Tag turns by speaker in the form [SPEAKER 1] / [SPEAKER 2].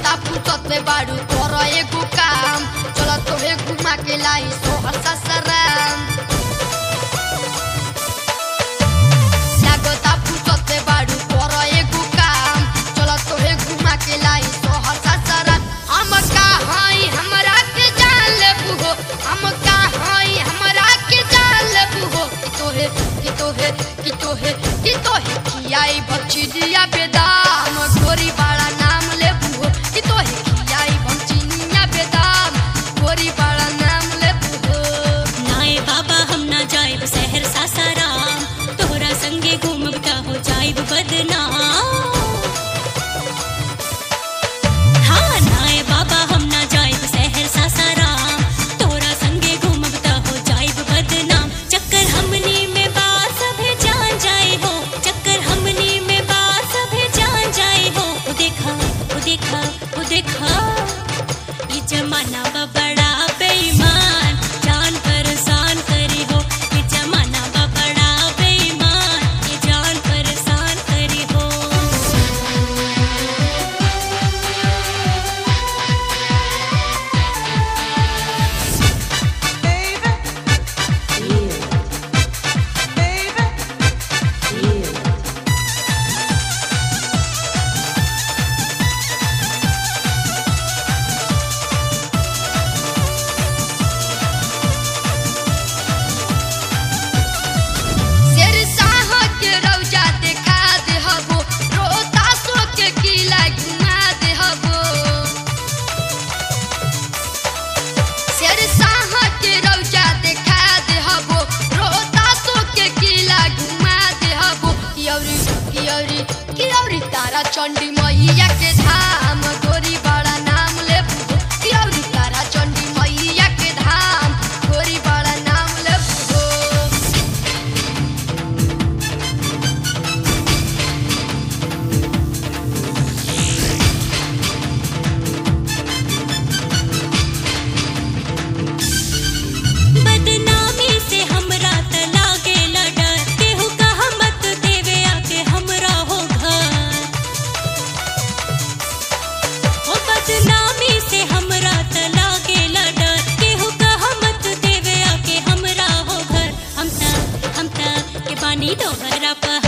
[SPEAKER 1] फुर्सत में बाड़ू तोरा एगो काम चला तोहे घुमा के लाई सोहर ससराम लागता फुर्सत में बाड़ू तोरा एगो काम चला तोहे घुमा के लाई सोहर ससराम हम का हई हमरा के जान लेबू हो हम का हई हमरा के जान लेबू हो कि तोहे खियाई बचिनिया बेदाम गोरी बाड़ा नाम लेबू हो कि तोहे खियाई बचिनिया बेदाम गोरी बाड़ा नाम लेबू हो।
[SPEAKER 2] नाए बाबा हम ना जाइब शहर सासाराम तोहरा संगे घूमब का हो जाइब बदनाम। हाँ नाए बाबा हम ना जाइब शहर सासाराम तोहरा संगे घूमब का हो जाइब बदनाम। चक्कर हमनी में बात सभे जान जाए हो चक्कर हमनी में बात सभे जान जाए हो। ओ देखा ये जमाना बा बड़ा बेईमान जान परेशान करी हो ये जमाना बा बड़ा बेईमान ये जान परेशान करी हो।
[SPEAKER 1] शेर शाह के रौजा देखा दे हबो रोहतासो के किला घुमा दे हबो शेर शाह के रौजा देखा दे हबो रोहतासो के किला घुमा दे हबो कियौरी तारा चंडी मैया के धाम गोरी बड़ा नाम लेबू कियौरी तारा चंडी मैया के धाम गोरी बड़ा नाम लेबू
[SPEAKER 2] बदनामी से हमरा त लागेला डर केहू कहा मत देवे आके हमरा हो घर। ओ बदनामी से हमरा त लागेला डर केहू कहा मत देवे आके हमरा हो घर। हम त के बानी तोहरा